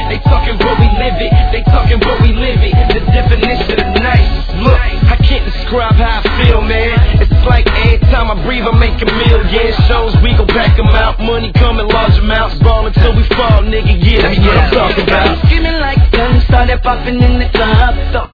They talking but we live it. They talking but we live it. The definition of nice. Look, I can't describe how I feel, man. It's like every time I breathe, I'm making millions. Shows we go back them out. Money come in large amounts. Ball until we fall, nigga. Yeah, that's what I'm talking about. Screaming like guns started popping in the club.